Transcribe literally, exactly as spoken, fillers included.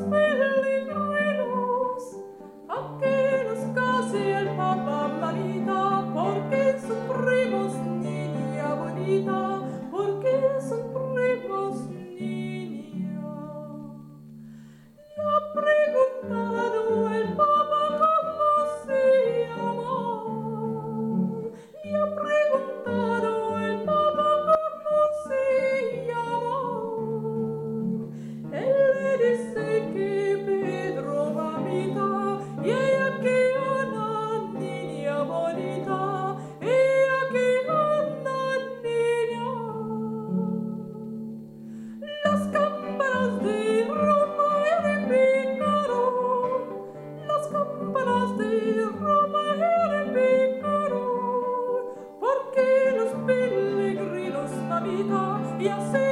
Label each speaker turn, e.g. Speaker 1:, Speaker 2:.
Speaker 1: peregrinos, a que nos case el Papa Mamita, porque son primos, niña bonita, porque son primos, niña. Le ha preguntado el Papa cómo se llama, le ha preguntado el Papa cómo se llama. Él le dice que Pedro Mamita, y ella que Ana, niña bonita, ella que Ana, niña. Las campanas de Roma y de Pícaro, las campanas de Roma y de Pícaro, porque los peregrinos, mamita, ya se